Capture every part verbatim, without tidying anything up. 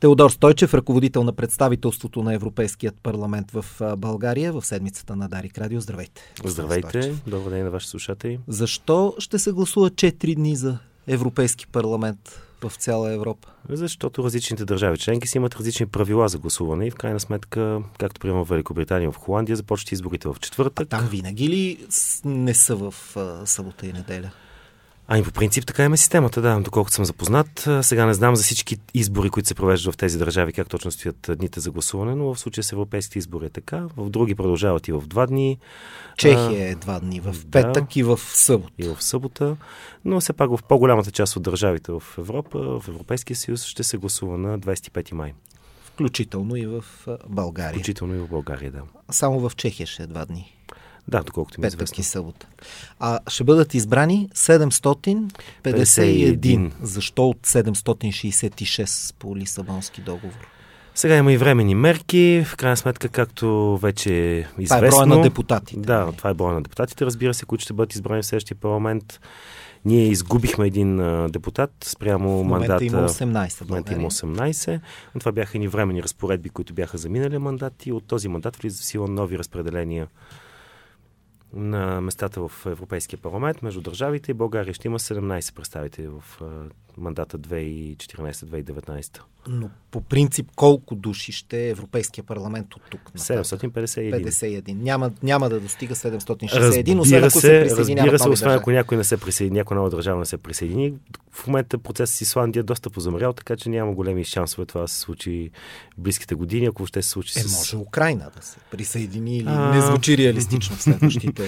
Теодор Стойчев, ръководител на представителството на Европейският парламент в България в седмицата на Дарик Радио. Здравейте. Здравейте. Добър ден на вашите слушатели. Защо ще се гласува четири дни за Европейски парламент в цяла Европа? Защото различните държави членки си имат различни правила за гласуване и в крайна сметка, както приема в Великобритания, в Холандия, започват изборите в четвъртък. А там винаги ли не са в събота и неделя? Ами по принцип така има системата, да, доколкото съм запознат. Сега не знам за всички избори, които се провеждат в тези държави, как точно стоят дните за гласуване, но в случая с европейските избори е така. В други продължават и в два дни. Чехия е два дни, в петък да, и в събота. И в събота, но все пак в по-голямата част от държавите в Европа, в Европейския съюз, ще се гласува на двадесет и пети май. Включително и в България. Включително и в България, да. Само в Чехия ще е два дни. Да, доколкото ми е известно. Петък и събота. А ще бъдат избрани седемстотин петдесет и един. Защо от седемстотин шейсет и шест по Лисабонски договор? Сега има и временни мерки. В крайна сметка, както вече е известно... Това е броя на депутатите. Да, това е броя на депутатите, разбира се, които ще бъдат избрани в следващия парламент. Ние изгубихме един а, депутат спрямо мандата. В момента има осемнайсет. В момента има осемнайсет. Но това бяха и временни разпоредби, които бяха за миналия мандат и от този мандат влизат в сила нови разпределения на местата в Европейския парламент между държавите и България ще има седемнайсет представители в а, мандата две хиляди и четиринайсета - две хиляди и деветнайсета. Но по принцип колко души ще е Европейския парламент от тук? седемстотин петдесет и един. петдесет и един. Няма, няма да достига седемстотин шейсет и един, освен ако се присъединяват разбира се, нови освен държави. ако някой не се присъедини, някоя нова държава не се присъедини. В момента процесът с Исландия е доста позамрял, така че няма големи шансове това да се случи в близките години, ако ще се случи е, с... може Украйна да се присъедини или а... не звучи реалистично в следващите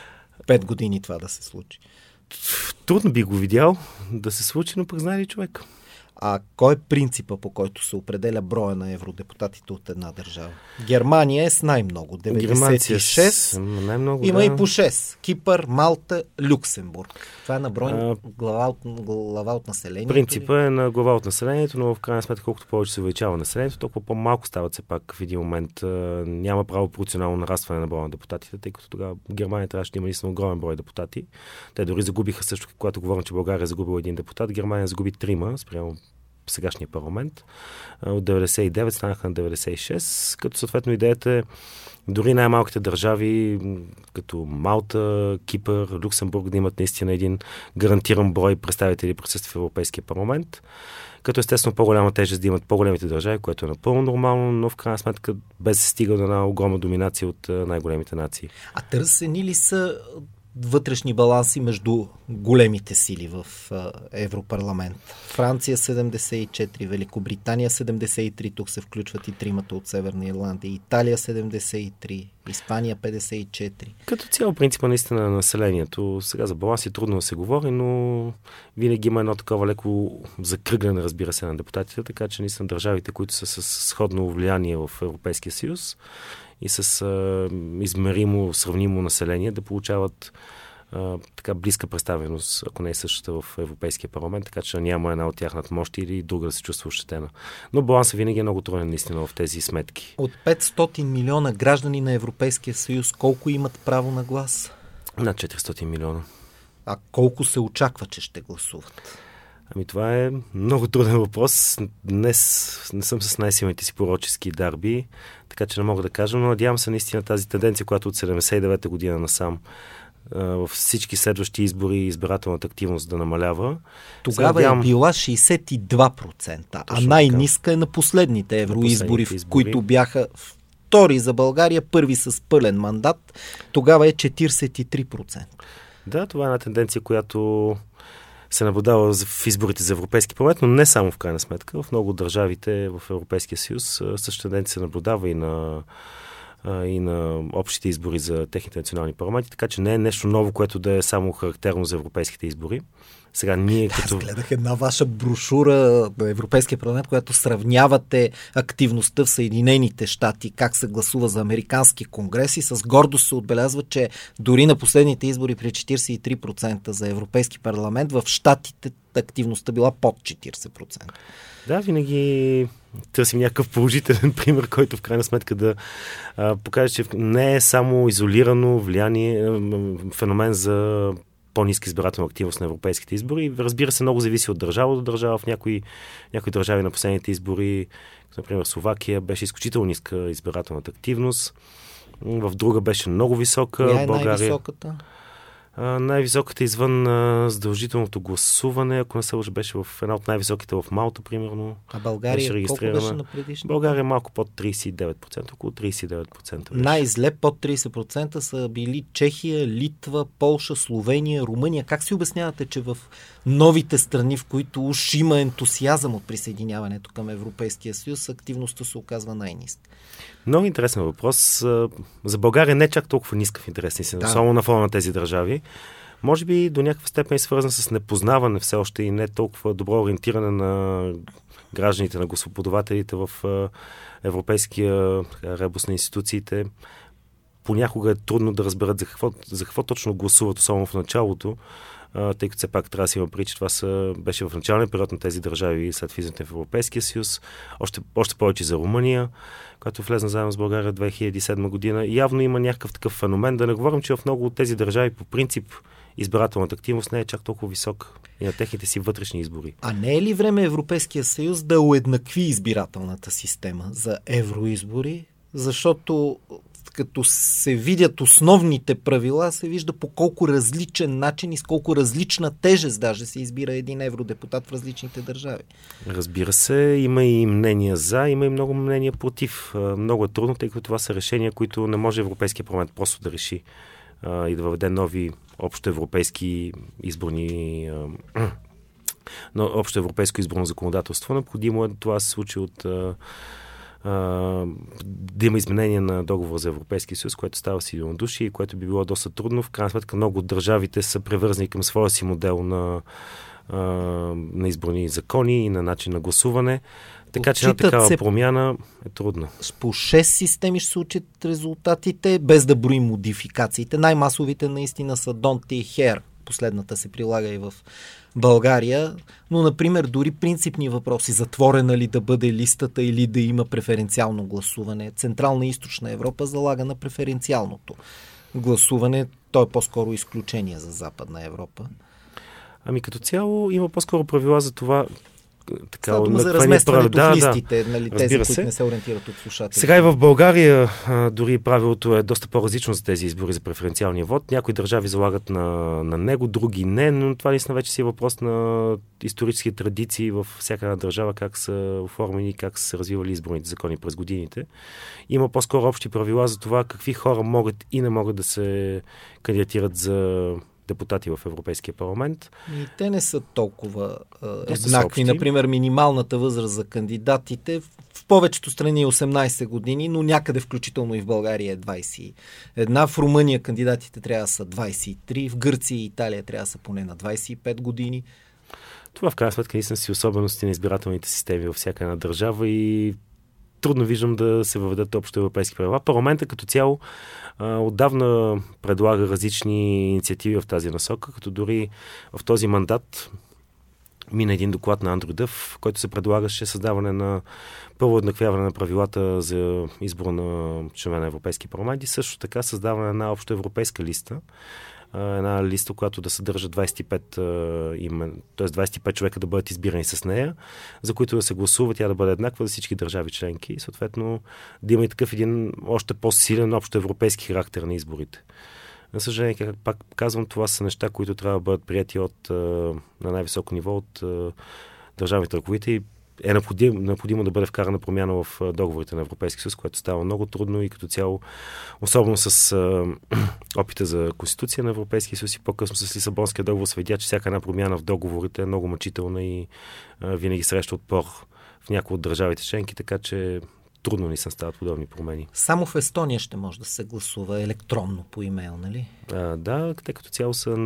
пет години това да се случи. Трудно би го видял да се случи, но пък знае ли човек? А кой е принципа, по който се определя броя на евродепутатите от една държава? Германия е с най-много, деветдесет и шест. Най-много, има да. и по шест. Кипър, Малта, Люксембург. Това е на брой а, глава, от, глава от населението. Принципа е на глава от населението, но в крайна сметка, колкото повече се увеличава населението, толкова по-малко стават все пак в един момент. Няма право пропорционално нарастване на броя на депутатите, тъй като тогава Германия трябваше да има наистина огромен брой депутати. Те дори загубиха също, когато говорим, че България е загубила един депутат, Германия загуби трима спрямо сегашния парламент. От деветдесет и девет станаха на деветдесет и шест, като съответно идеята е дори най-малките държави, като Малта, Кипър, Люксембург, да имат наистина един гарантиран брой представители присъствие в Европейския парламент. Като естествено по-голяма тежест да имат по-големите държави, което е напълно нормално, но в крайна сметка без да се стига до една огромна доминация от най-големите нации. А търсени ли са вътрешни баланси между големите сили в Европарламент? Франция седемдесет и четири, Великобритания седемдесет и три, тук се включват и тримата от Северна Ирландия, Италия седемдесет и три, Испания петдесет и четири. Като цяло принципа наистина на населението. Сега за баланс е трудно да се говори, но винаги има едно такова леко закръгляне, разбира се, на депутатите, така че наистина държавите, които са с сходно влияние в Европейския съюз и с а, измеримо, сравнимо население да получават а, така близка представеност, ако не е същата в Европейския парламент, така че няма една от тях надмощи или друга да се чувства ощетена. Но балансът винаги е много труден наистина в тези сметки. От петстотин милиона граждани на Европейския съюз, колко имат право на глас? Над четиристотин милиона. А колко се очаква, че ще гласуват? Ами това е много труден въпрос. Днес не съм с най-силните си пророчески дарби, така че не мога да кажа, но надявам се наистина тази тенденция, която от седемдесет и девета година насам във всички следващи избори избирателната активност да намалява. Тогава надявам... е била шейсет и два процента, а най-ниска е на последните евроизбори, в които бяха втори за България, първи с пълен мандат. Тогава е четиридесет и три процента. Да, това е една тенденция, която се наблюдава в изборите за Европейски парламент, но не само в крайна сметка. В много държавите в Европейския съюз същата тенденция се наблюдава и на, и на общите избори за техните национални парламенти, така че не е нещо ново, което да е само характерно за европейските избори. Сега ние да, като... Аз гледах една ваша брошура на Европейския парламент, която сравнявате активността в Съединените щати, как се гласува за американски конгрес и с гордост се отбелязва, че дори на последните избори при четиридесет и три процента за Европейски парламент, в щатите активността била под четиридесет процента. Да, винаги търсим някакъв положителен пример, който в крайна сметка да а, покаже, че не е само изолирано влияние, феномен за по-ниска избирателна активност на европейските избори. Разбира се, много зависи от държава до държава. В някои, някои държави на последните избори, например Словакия, беше изключително ниска избирателната активност. В друга беше много висока. Коя е България... най-високата? Uh, най-високата извън uh, задължителното гласуване, ако не се лъжа, беше в една от най-високите в Малта, примерно. А България беше колко беше на предишната? България е малко под трийсет и девет процента, около трийсет и девет процента. Беше. Най-зле под трийсет процента са били Чехия, Литва, Полша, Словения, Румъния. Как си обяснявате, че в новите страни, в които уж има ентусиазъм от присъединяването към Европейския съюз, активността се оказва най-ниска? Много интересен въпрос. За България не е чак толкова ниска в интересни си, да. Само на фона на тези държави. Може би до някаква степен е свързан с непознаване все още и не толкова добро ориентиране на гражданите, на гласоподавателите в европейския ребус на институциите. Понякога е трудно да разберат за какво, за какво точно гласуват, особено в началото, тъй като все пак трябва да си има преди, че това са, беше в началния период на тези държави след влизането в Европейския съюз. Още, още повече за Румъния, която влезна заедно с България две хиляди и седма година. И явно има някакъв такъв феномен. Да не говорим, че в много от тези държави по принцип избирателната активност не е чак толкова висока и на техните си вътрешни избори. А не е ли време Европейския съюз да уеднакви избирателната система за евроизбори? Защото като се видят основните правила, се вижда по колко различен начин и с колко различна тежест даже се избира един евродепутат в различните държави. Разбира се, има и мнения за, има и много мнения против. Много е трудно, тъй като това са решения, които не може Европейския парламент просто да реши а, и да въведе нови общоевропейски изборни а, но общоевропейско изборно законодателство. Необходимо е това да се случи от а, да има изменение на договора за Европейския съюз, което става с единодушие и което би било доста трудно. В крайна сметка много от държавите са превързани към своя си модел на, на изборни закони и на начин на гласуване. Така че една такава се... промяна е трудна. По шест системи ще се учат резултатите, без да броим модификациите. Най-масовите наистина са Don't и Hair. Последната се прилага и в България, но, например, дори принципни въпроси, затворена ли да бъде листата или да има преференциално гласуване. Централна и Източна Европа залага на преференциалното гласуване. То е по-скоро изключение за Западна Европа. Ами като цяло има по-скоро правила за това. Така, Става дума за разместването да, в листите, да, нали, тези, които не се ориентират от слушателите. Сега и в България а, дори правилото е доста по-различно за тези избори за преференциалния вод. Някои държави залагат на, на него, други не, но това наистина вече си е въпрос на исторически традиции в всяка една държава, как са оформени, как са се развивали изборните закони през годините. Има по-скоро общи правила за това какви хора могат и не могат да се кандидатират за депутати в Европейския парламент. И те не са толкова е, еднакви. Например, минималната възраст за кандидатите в повечето страни е осемнайсет години, но някъде включително и в България е двайсет и една. В Румъния кандидатите трябва да са двайсет и три, в Гърция и Италия трябва да са поне на двайсет и пет години. Това в крайна сметка наистина си особености на избирателните системи във всяка една държава и трудно виждам да се въведат общо европейски правила. Парламентът като цяло а, отдавна предлага различни инициативи в тази насока, като дори в този мандат мина един доклад на Андрю Дъв, в който се предлагаше създаване на пълно еднаквяване на правилата за избор на членове на Европейски парламент и също така създаване на една общо европейска листа, една листа, която да съдържа двайсет и пет имен, т.е. двайсет и пет човека да бъдат избирани с нея, за които да се гласува, тя да бъде еднаква за всички държави членки и съответно да има и такъв един още по-силен общо европейски характер на изборите. На съжаление, как пак казвам, това са неща, които трябва да бъдат прияти от, на най-високо ниво от държавните ръководители. Е необходимо, необходимо да бъде вкарана промяна в договорите на Европейския съюз, което става много трудно и като цяло, особено с а, опита за Конституция на Европейския съюз и по-късно с Лисабонския договор се видя, че всяка една промяна в договорите е много мъчителна и а, винаги среща отпор в някои от държавите членки, така че трудно ни се стават подобни промени. Само в Естония ще може да се гласува електронно по имейл, нали? А, да, те като цяло са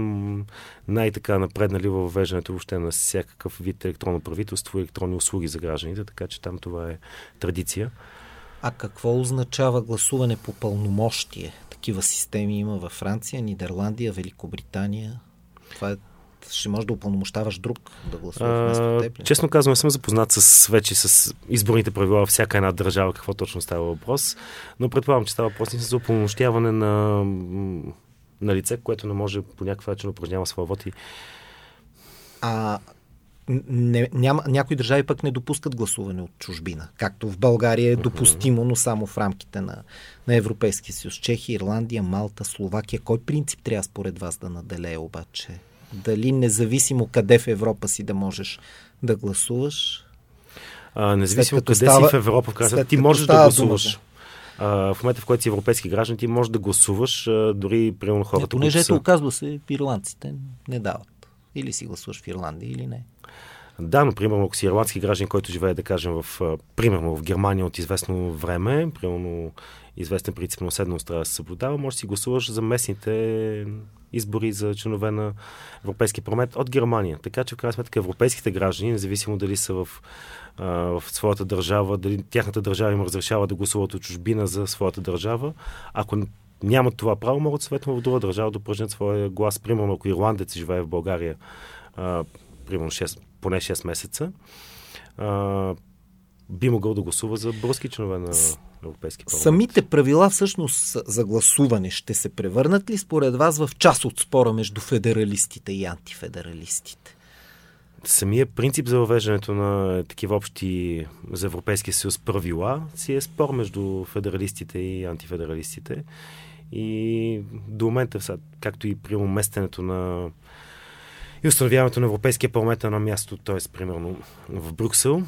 най-така напреднали във въвеждането въобще на всякакъв вид електронно правителство и електронни услуги за гражданите, така че там това е традиция. А какво означава гласуване по пълномощие? Такива системи има във Франция, Нидерландия, Великобритания. Това е ще можеш да упълномощаваш друг да гласува вместо теб? Честно казвам, съм запознат с, вече с изборните правила във всяка една държава, какво точно става въпрос, но предполагам, че става въпрос за упълномощяване на на лице, което не може по някакъв начин упражнява своя вод. И... А не, няма, някои държави пък не допускат гласуване от чужбина. Както в България е допустимо, но само в рамките на, на Европейския съюз. Чехия, Ирландия, Малта, Словакия. Кой принцип трябва според вас да наделее обаче? Дали независимо къде в Европа си да можеш да гласуваш? А, независимо къде става, си в Европа, в крайна ти можеш да гласуваш. А, в момента, в който си европейски граждан, ти можеш да гласуваш, а, дори примерно хората, не, понеже които са... оказва се, ирландците не дават. Или си гласуваш в Ирландия, или не. Да, но примерно, ако си ирландски граждан, който живее, да кажем, в, примерно в Германия от известно време, примерно известен принцип на уседналост трябва да се съблюдава, може да си гласуваш за местните избори за членове на Европейския парламент от Германия. Така че, в крайна сметка, европейските граждани, независимо дали са в, а, в своята държава, дали тяхната държава им разрешава да гласуват от чужбина за своята държава, ако нямат това право, могат съветно в друга държава да упражнят своя глас. Примерно, ако ирландец живее в България, а, примерно шест, поне шест месеца, а, би могъл да гласува за български членове на Европейски парламент. Самите правила всъщност за гласуване ще се превърнат ли според вас в част от спора между федералистите и антифедералистите? Самия принцип за въвеждането на такива общи за Европейския съюз правила си е спор между федералистите и антифедералистите. И до момента, както и при уместенето на и установяването на Европейския парламент на място, т.е. примерно в Брюксел,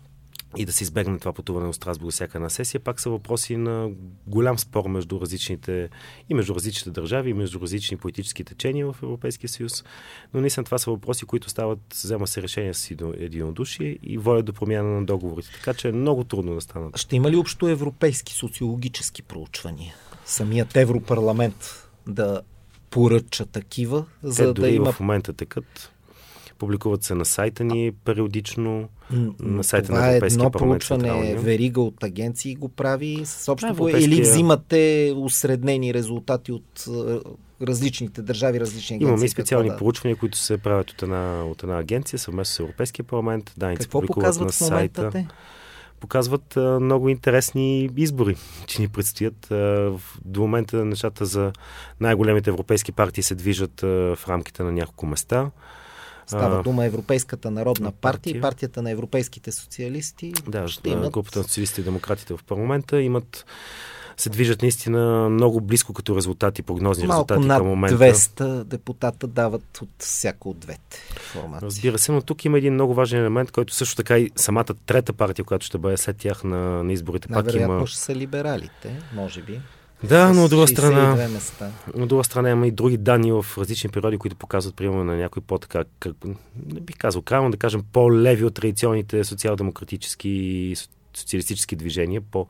и да се избегне това пътуване от Страсбург всяка една сесия, пак са въпроси на голям спор между различните и между различните държави, и между различни политически течения в Европейския съюз. Но наистина това са въпроси, които стават, взема се решение с единодушие и водят до промяна на договорите. Така че е много трудно да станат. Ще има ли общо европейски социологически проучвания? Самият Европарламент да поръча такива, за Те да има... в момента текат. Публикуват се на сайта ни периодично, М- на сайта това на Европейския парламент. Това е едно проучване, верига от агенции го прави с общо Европейския... или взимате усреднени резултати от различните държави, различни агенции? Имаме и специални да... проучвания, които се правят от една, от една агенция, съвместно с Европейския парламент. Данните Какво показват на в момента сайта. те? Показват а, много интересни избори, че ни предстоят. А, до момента нещата за най-големите европейски партии се движат а, в рамките на няколко места. Става дума Европейската народна партия, партия и партията на европейските социалисти. Да, ще имат... групата на социалистите и демократите в парламента имат се движат наистина много близко като резултати, прогнозни Малко резултати към момента. Малко над двеста депутата дават от всяко от двете формации. Разбира се, но тук има един много важен елемент, който също така и самата трета партия, която ще бъде след тях на, на изборите. Най-вероятно има... ще са либералите, може би. Да, но от друга страна, места. от друга страна има и други данни в различни периоди, които показват, примерно, на някой по-така, как, не бих казал крайно, да кажем, по-леви от традиционните социал-демократически и социалистически движения, по,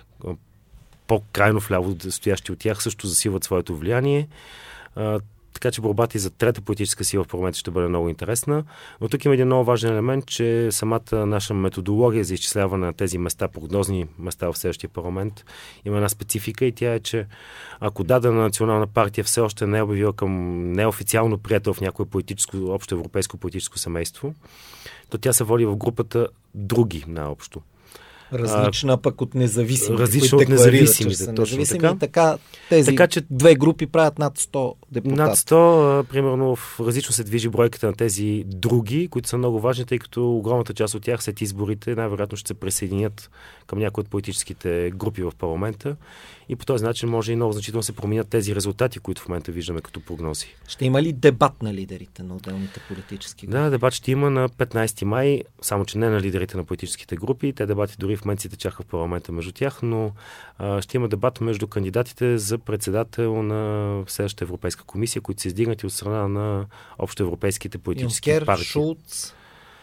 по-крайно вляво стоящи от тях, също засилват своето влияние. А, така че борбата и за трета политическа сила в парламента ще бъде много интересна. Но тук има един много важен елемент, че самата наша методология за изчисляване на тези места, прогнозни места в следващия парламент, има една специфика и тя е, че ако дадена национална партия все още не е обявила към неофициално приятел в някое политическо, общо европейско политическо семейство, то тя се води в групата други наобщо. Различна пък от независимите. Различна от независимите, точно независими, така. така. Тези така, че две групи правят над сто депутати. Над сто, а, примерно, в различно се движи бройката на тези други, които са много важни, тъй като огромната част от тях след изборите най-вероятно ще се присъединят към някои от политическите групи в парламента и по този начин може и много значително се променят тези резултати, които в момента виждаме като прогнози. Ще има ли дебат на лидерите на отделните политически групи? Да, дебат ще има на петнайсети май, само че не на лидерите на политическите групи. Те дебати дори в момента си течаха в парламента между тях, но а, ще има дебат между кандидатите за председател на следващата Европейска комисия, които са издигнати от страна на общоевропейските политически Юнкер, партии. Шулц,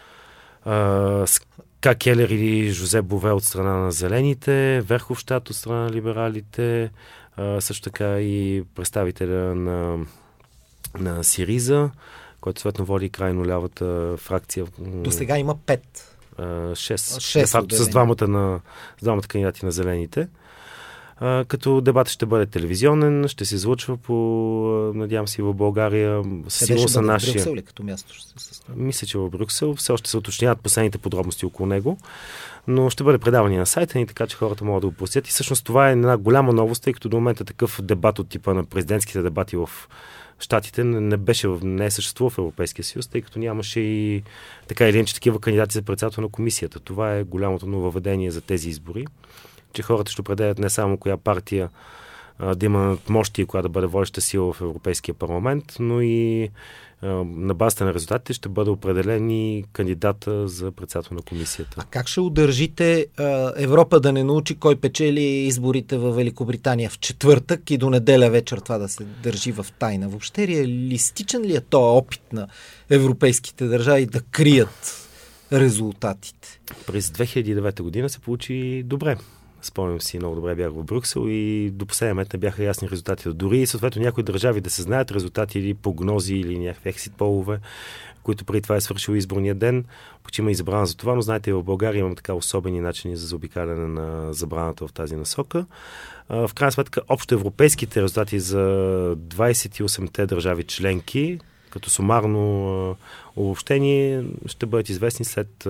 А, Ска Келер или Жозеп Бове от страна на Зелените, Верховщад от страна на либералите, а, също така и представителя на, на Сириза, който съответно води крайно лявата фракция. До сега има пет. шест. шест факто, с двамата, на, с двамата кандидати на Зелените. А, като дебатът ще бъде телевизионен, ще се излъчва по, надявам се, в България. Къде ще бъде? Нашия... В Брюксел ли като място ще се състави? Мисля, че в Брюксел. Все още се уточняват последните подробности около него, но ще бъде предаване на сайта ни, така че хората могат да го посетят. И всъщност това е една голяма новост, тъй като до момента такъв дебат от типа на президентските дебати в Щатите не беше, не е съществувал в Европейския съюз, тъй като нямаше и така или иначе такива кандидати за председател на комисията. Това е голямото нововъведение за тези избори, че хората ще определят не само коя партия а, да има мощи, коя да бъде водеща сила в Европейския парламент, но и а, на базата на резултатите ще бъде определен и кандидата за председател на комисията. А как ще удържите а, Европа да не научи кой печели изборите в Великобритания в четвъртък и до неделя вечер това да се държи в тайна? Въобще реалистичен ли е този опит на европейските държави да крият резултатите? През две хиляди и девета година се получи добре. Спомням си, много добре бях в Брюксел и до последния момент не бяха ясни резултати. Дори и съответно някои държави да се знаят резултати или прогнози или някакви ексит полове, които преди това е свършил изборния ден, почти има и забрана за това, но знаете, в България имам така особени начини за заобикаляне на забраната в тази насока. В крайна сметка, общо европейските резултати за двадесет и осемте държави членки, като сумарно обобщение, ще бъдат известни след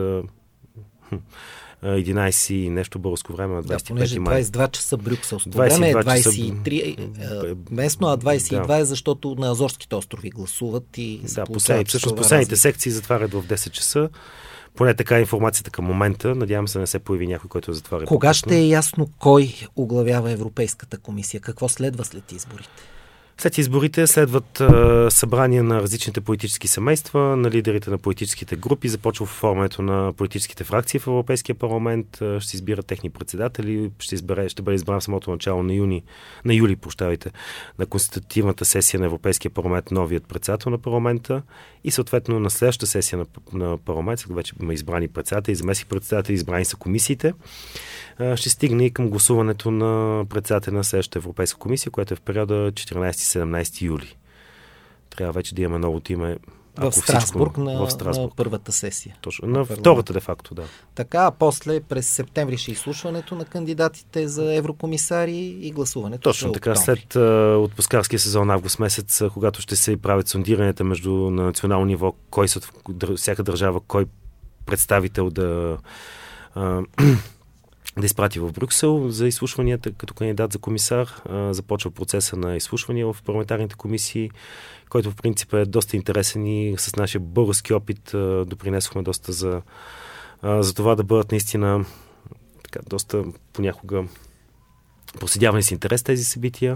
единадесет и нещо българско време на двадесет и пети май. двадесет и два часа брюкселско време е двадесет и три часа местно, а двадесет и два да. Е защото на Азорските острови гласуват и да, последни, всъщност последните секции затварят в десет часа. Поне така е информацията към момента. Надявам се да не се появи някой, който затваря. Кога по-късно. Ще е ясно кой оглавява Европейската комисия? Какво следва след изборите? След изборите следват а, събрания на различните политически семейства, на лидерите на политическите групи, започва оформянето на политическите фракции в Европейския парламент, а, ще се избират техни председатели, ще, избере, ще бъде избран в самото начало на, юни, на юли, прощавайте, на конститутивната сесия на Европейския парламент новият председател на парламента и съответно на следващата сесия на, на парламент, когато вече има избрани председатели, заместник председатели, избрани са комисиите, а, ще стигне и към гласуването на председателя на следващата Европейска комисия, което е в периода четиринадесети и седемнадесети юли. Трябва вече да имаме новото име. В Страсбург, всичко, на, в Страсбург на първата сесия. Точно, на втората де-факто, да. Така, а после през септември ще изслушването на кандидатите за еврокомисари и гласуването. Точно така, след uh, отпускарския сезон август месец, uh, когато ще се правят сондиранията между на национално ниво, кой са, всяка държава, кой представител да uh, да изпрати в Брюксел за изслушванията като кандидат за комисар. Започва процеса на изслушвания в парламентарните комисии, който в принцип е доста интересен и с нашия български опит допринесохме доста за, за това да бъдат наистина така, доста понякога проследявани с интерес тези събития.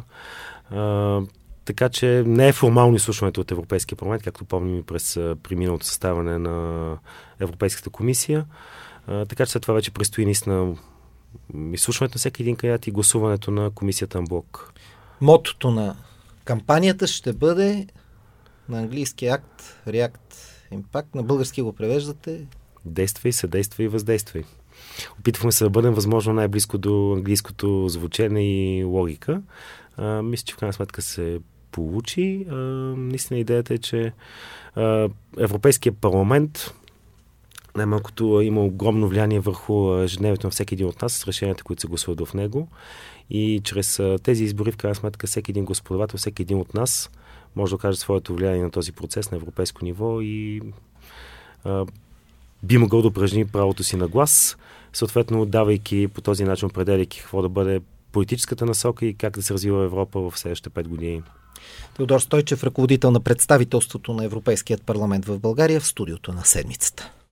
Така че не е формално изслушването от Европейския парламент, както помним и през преминалото съставане на Европейската комисия. Така че след това вече предстои наистина изслушването на всеки един кандидат и гласуването на комисията анблок. Мотото на кампанията ще бъде на английски акт, React Impact, на български го превеждате. Действай, съдействай и въздействай. Опитвахме се да бъдем възможно най-близко до английското звучене и логика. А, мисля, че в крайна сметка се получи. А, наистина идеята е, че а, Европейския парламент най-малкото има огромно влияние върху ежедневието на всеки един от нас с решенията, които се гласуват в него. И чрез тези избори, в крайна сметка, всеки един гласоподавател, всеки един от нас може да окаже своето влияние на този процес на европейско ниво и а, би могъл да упражни правото си на глас, съответно давайки по този начин, определяйки какво да бъде политическата насока и как да се развива Европа в следващите пет години. Теодор Стойчев, ръководител на представителството на Европейският парламент в България, в студиото на седмицата.